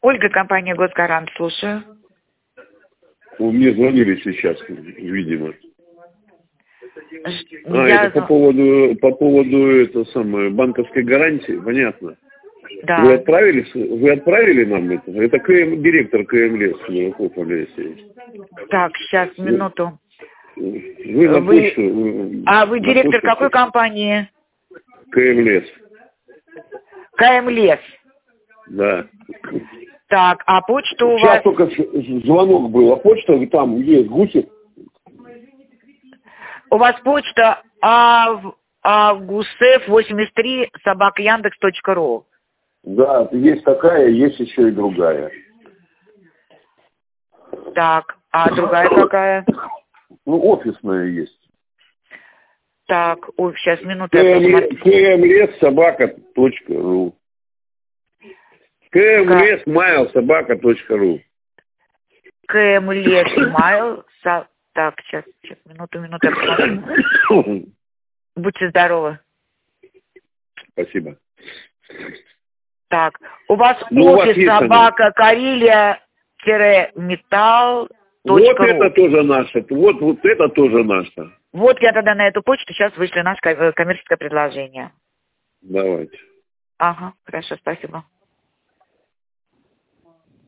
Ольга, компания «Госгарант», слушаю. Мне звонили сейчас, видимо. Я... Это по поводу банковской гарантии, понятно. Да. Вы отправили нам это? Это директор КМЛС Мираков Олеся. Так, сейчас, минуту. Вы на почту. А вы директор какой компании? КМЛС. КМЛС. Да. Так, а почта у Сейчас вас... только звонок был, а почта там есть, Гусев. У вас почта gusef83@yandex.ru. Да, есть такая, есть еще и другая. Так, а другая какая? Ну, офисная есть. Так, ой, сейчас, минуту. kmles@собака.ру. kmles@mail.собака.ру. kmles@mail. Так, сейчас, минуту, я посмотрю. Будьте здоровы. Спасибо. Так, у вас офис собака Карелия-металл. Вот это тоже наше. Вот это тоже наше. Вот я тогда на эту почту сейчас вышлю наше коммерческое предложение. Давайте. Ага, хорошо, спасибо.